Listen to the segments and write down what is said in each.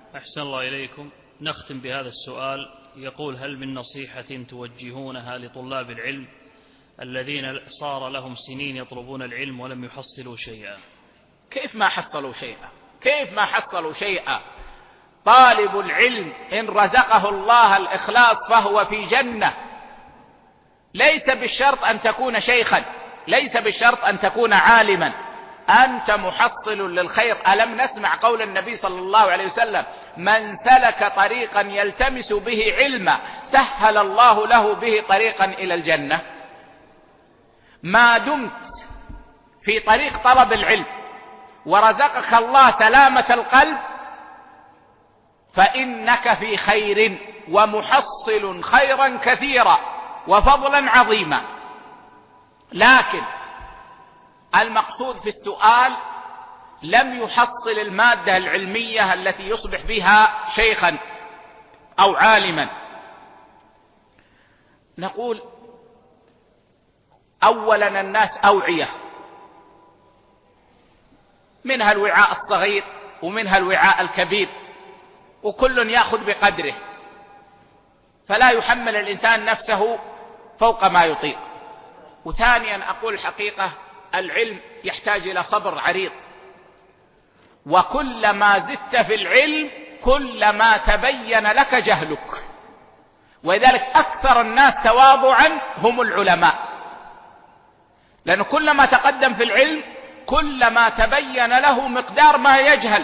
أحسن الله إليكم. نختم بهذا السؤال. يقول: هل من نصيحة توجهونها لطلاب العلم الذين صار لهم سنين يطلبون العلم ولم يحصلوا شيئا؟ كيف ما حصلوا شيئا؟ كيف ما حصلوا شيئا؟ طالب العلم إن رزقه الله الإخلاص فهو في جنة. ليس بالشرط أن تكون شيخا، ليس بالشرط أن تكون عالما، أنت محصل للخير. ألم نسمع قول النبي صلى الله عليه وسلم: من سلك طريقا يلتمس به علما سهل الله له به طريقا إلى الجنة. ما دمت في طريق طلب العلم ورزقك الله سلامة القلب فإنك في خير ومحصل خيرا كثيرا وفضلا عظيما. لكن المقصود في السؤال لم يحصل المادة العلمية التي يصبح بها شيخا أو عالما. نقول: أولا الناس أوعية، منها الوعاء الصغير ومنها الوعاء الكبير، وكل يأخذ بقدره، فلا يحمل الإنسان نفسه فوق ما يطيق. وثانيا أقول الحقيقة العلم يحتاج إلى صبر عريض، وكلما زدت في العلم كلما تبين لك جهلك، ولذلك أكثر الناس تواضعا هم العلماء، لأنه كلما تقدم في العلم كلما تبين له مقدار ما يجهل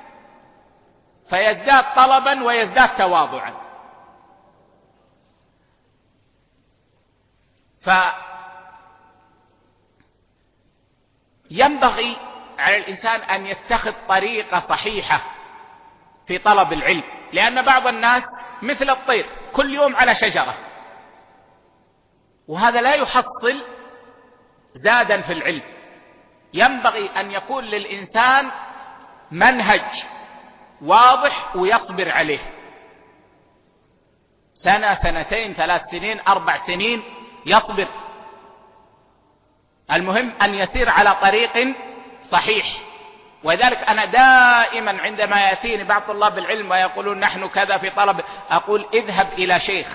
فيزداد طلبا ويزداد تواضعا. فينبغي على الإنسان أن يتخذ طريقة صحيحة في طلب العلم، لأن بعض الناس مثل الطير كل يوم على شجرة، وهذا لا يحصل زادا في العلم. ينبغي أن يكون للإنسان منهج واضح ويصبر عليه، سنة، سنتين، 3 سنين، 4 سنين، يصبر. المهم أن يسير على طريق صحيح. وذلك أنا دائما عندما يأتيني بعض طلاب العلم ويقولون نحن كذا في طلب، أقول: اذهب إلى شيخ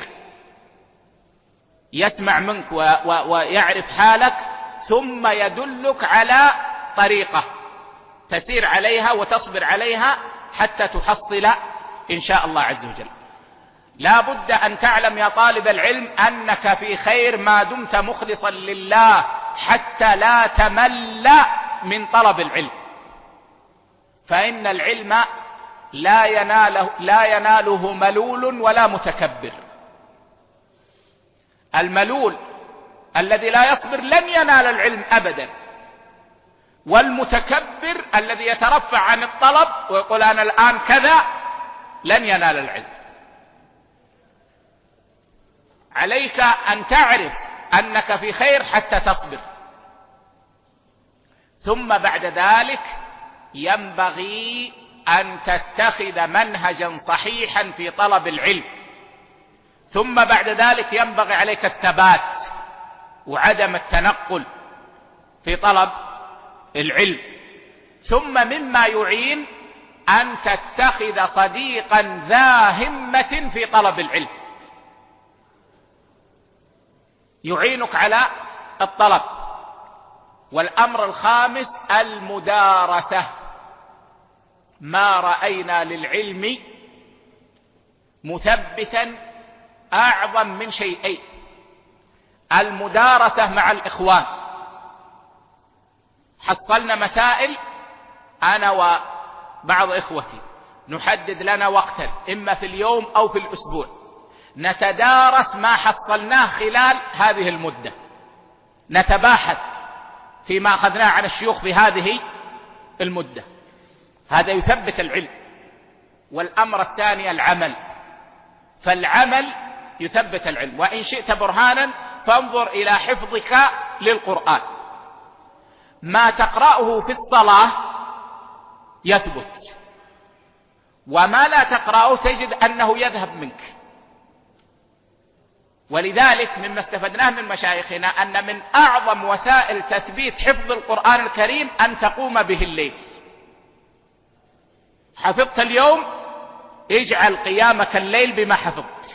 يسمع منك ويعرف حالك، ثم يدلك على طريقة تسير عليها وتصبر عليها حتى تحصل إن شاء الله عز وجل. لا بد أن تعلم يا طالب العلم أنك في خير ما دمت مخلصا لله، حتى لا تمل من طلب العلم، فإن العلم لا يناله ملول ولا متكبر. الملول الذي لا يصبر لن ينال العلم أبدا، والمتكبر الذي يترفع عن الطلب ويقول أنا الآن كذا لن ينال العلم. عليك أن تعرف أنك في خير حتى تصبر، ثم بعد ذلك ينبغي أن تتخذ منهجا صحيحا في طلب العلم، ثم بعد ذلك ينبغي عليك الثبات وعدم التنقل في طلب العلم. ثم مما يعين أن تتخذ صديقا ذا همة في طلب العلم يعينك على الطلب. والأمر الخامس المدارسة. ما رأينا للعلم مثبتا أعظم من شيئين: المدارسة مع الإخوان. حصلنا مسائل أنا وبعض إخوتي، نحدد لنا وقتا إما في اليوم أو في الأسبوع، نتدارس ما حصلناه خلال هذه المدة، نتباحث فيما أخذناه عن الشيوخ في هذه المدة. هذا يثبت العلم. والأمر الثاني العمل، فالعمل يثبت العلم. وإن شئت برهانا فانظر إلى حفظك للقرآن، ما تقرأه في الصلاة يثبت، وما لا تقرأه تجد أنه يذهب منك. ولذلك مما استفدناه من مشايخنا أن من أعظم وسائل تثبيت حفظ القرآن الكريم أن تقوم به الليل. حفظت اليوم اجعل قيامك الليل بما حفظت،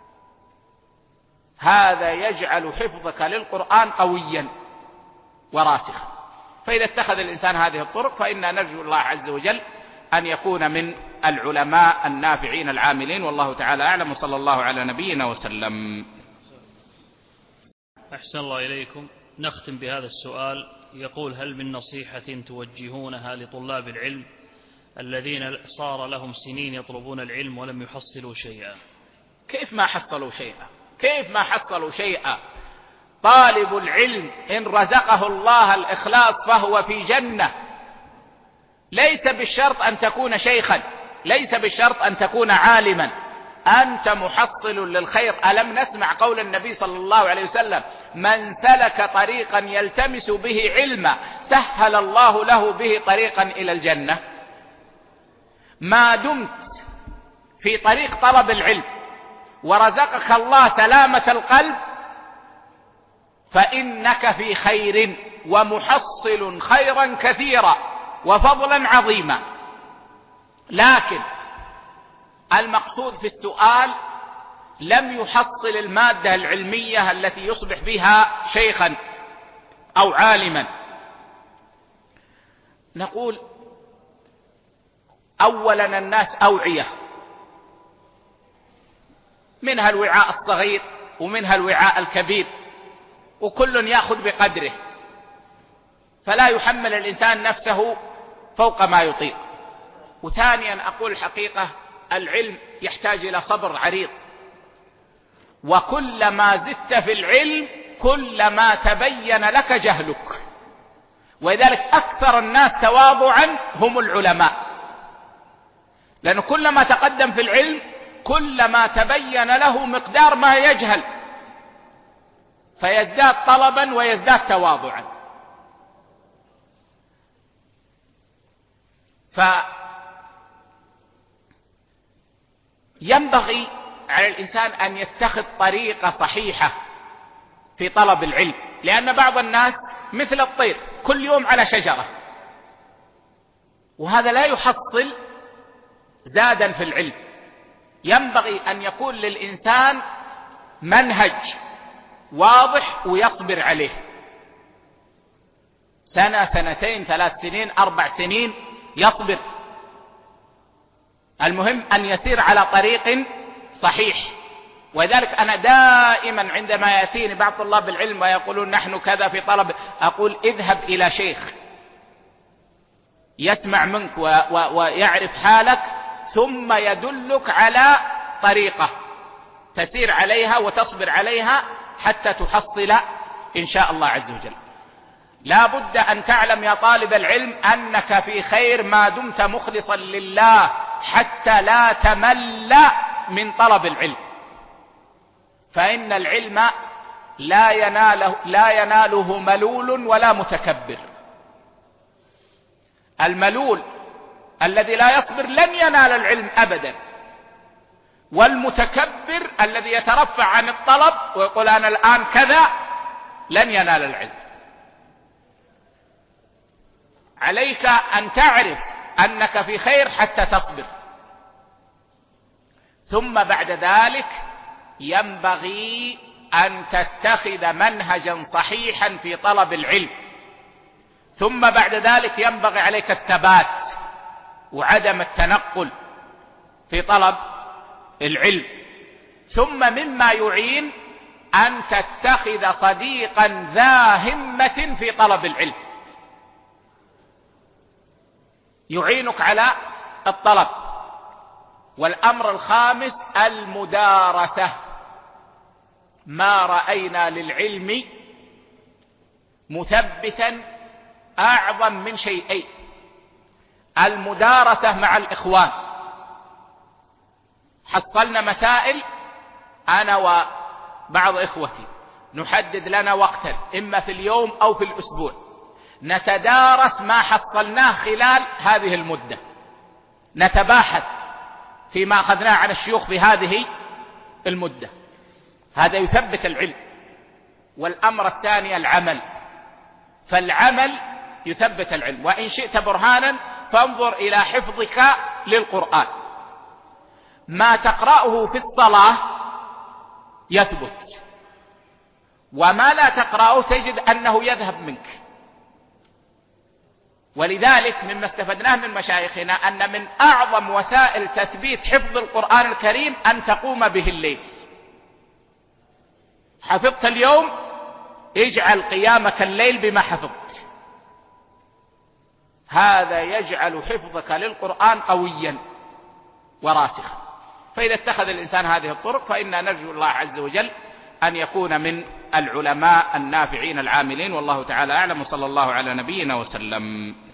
هذا يجعل حفظك للقرآن قويا وراسخا. فإذا اتخذ الإنسان هذه الطرق فإنا نرجو الله عز وجل أن يكون من العلماء النافعين العاملين، والله تعالى أعلم، وصلى الله على نبينا وسلم. أحسن الله إليكم. نختم بهذا السؤال، يقول: هل من نصيحة توجهونها لطلاب العلم الذين صار لهم سنين يطلبون العلم ولم يحصلوا شيئا؟ كيف ما حصلوا شيئا؟ كيف ما حصلوا شيئا؟ طالب العلم إن رزقه الله الإخلاص فهو في جنة. ليس بالشرط أن تكون شيخا، ليس بالشرط أن تكون عالما، أنت محصل للخير. ألم نسمع قول النبي صلى الله عليه وسلم: من سلك طريقا يلتمس به علما سهل الله له به طريقا إلى الجنة. ما دمت في طريق طلب العلم ورزقك الله سلامة القلب فإنك في خير ومحصل خيرا كثيرا وفضلا عظيما. لكن المقصود في السؤال لم يحصل المادة العلمية التي يصبح بها شيخا أو عالما. نقول أولا الناس أوعية، منها الوعاء الصغير ومنها الوعاء الكبير، وكل يأخذ بقدره، فلا يحمل الإنسان نفسه فوق ما يطيق. وثانيا أقول الحقيقة العلم يحتاج إلى صبر عريض، وكلما زدت في العلم كلما تبين لك جهلك، ولذلك أكثر الناس تواضعا هم العلماء، لأنه كلما تقدم في العلم كلما تبين له مقدار ما يجهل فيزداد طلبا ويزداد تواضعا. فينبغي على الإنسان أن يتخذ طريقة صحيحة في طلب العلم، لأن بعض الناس مثل الطير كل يوم على شجرة، وهذا لا يحصل زادا في العلم. ينبغي أن يكون للإنسان منهج واضح ويصبر عليه، سنة، سنتين، 3 سنين، 4 سنين، يصبر. المهم أن يسير على طريق صحيح. وذلك أنا دائما عندما يأتيني بعض طلاب العلم ويقولون نحن كذا في طلب، أقول اذهب إلى شيخ يسمع منك ويعرف حالك، ثم يدلك على طريقة تسير عليها وتصبر عليها حتى تحصل إن شاء الله عز وجل. لا بد أن تعلم يا طالب العلم أنك في خير ما دمت مخلصا لله، حتى لا تمل من طلب العلم، فإن العلم لا يناله ملول ولا متكبر. الملول الذي لا يصبر لن ينال العلم أبدا، والمتكبر الذي يترفع عن الطلب ويقول أنا الآن كذا لن ينال العلم. عليك أن تعرف أنك في خير حتى تصبر، ثم بعد ذلك ينبغي أن تتخذ منهجا صحيحا في طلب العلم، ثم بعد ذلك ينبغي عليك الثبات وعدم التنقل في طلب العلم. ثم مما يعين أن تتخذ صديقا ذا همة في طلب العلم يعينك على الطلب. والأمر الخامس المدارسة. ما رأينا للعلم مثبتا أعظم من شيئين: المدارسة مع الإخوان. حصلنا مسائل أنا وبعض إخوتي، نحدد لنا وقتا إما في اليوم أو في الأسبوع، نتدارس ما حصلناه خلال هذه المدة، نتباحث فيما أخذناه عن الشيوخ في هذه المدة. هذا يثبت العلم. والأمر الثاني العمل، فالعمل يثبت العلم. وإن شئت برهانا فانظر إلى حفظك للقرآن، ما تقرأه في الصلاة يثبت، وما لا تقرأه تجد أنه يذهب منك. ولذلك مما استفدناه من مشايخنا أن من أعظم وسائل تثبيت حفظ القرآن الكريم أن تقوم به الليل. حفظت اليوم، اجعل قيامك الليل بما حفظت، هذا يجعل حفظك للقرآن قويا وراسخا. فإذا اتخذ الإنسان هذه الطرق فإنا نرجو الله عز وجل أن يكون من العلماء النافعين العاملين. والله تعالى أعلم، وصلى الله على نبينا وسلم.